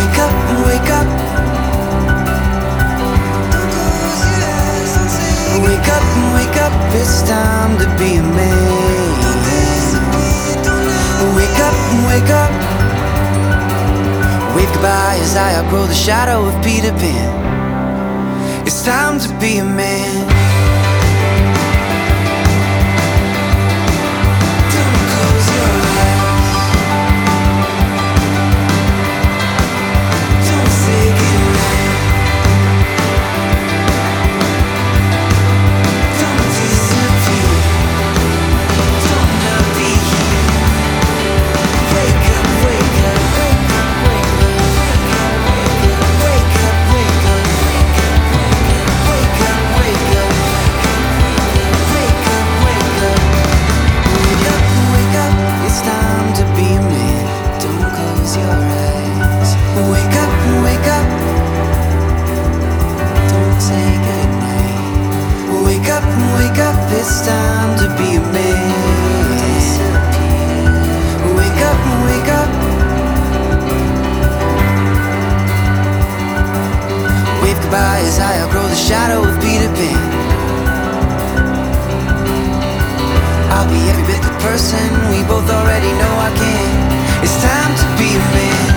Wake up, wake up. Wake up, wake up, it's time to be a man. Wake up, wake up. Wave goodbye as I outgrow the shadow of Peter Pan. It's time to be a man. Don't close your eyes. Don't say goodnight. Don't disappear. Don't not be here. Wake up, wake up, wake up, wake up, wake up, wake up, wake up, wake up, wake up, wake up, wake up, wake up. It's time to be a man. Don't close your eyes. Wake up, wake up. Don't say goodnight. Wake up, wake up. It's time to be a man. Wake up, wake up. Wave goodbye as I outgrow the shadow of Peter Pan. I'll be every bit the person we both already know I can. It's time to be a man.